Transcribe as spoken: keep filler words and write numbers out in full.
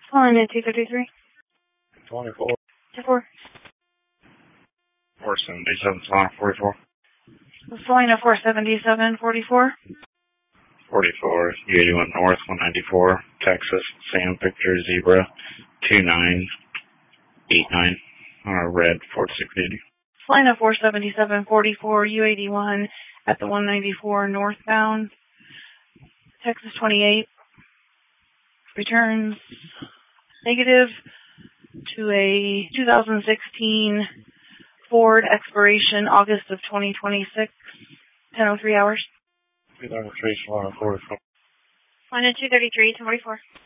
Flying at two thirty-three. twenty-four. two four. four seventy-seven, flying forty-four. Flying at four seventy-seven, forty-four. forty-four, U eighty-one North, one ninety-four, Texas, Sam Victor Zebra, two nine eight nine, uh, red, forty-six eighty. Flying at four seventy-seven, forty-four, U eighty-one at the one ninety-four northbound, Texas twenty-eight. Returns negative to a two thousand sixteen Ford expiration August of twenty twenty-six, ten oh three hours. two thirty-three, flying forty-four. Flying at two thirty-three, twenty-four.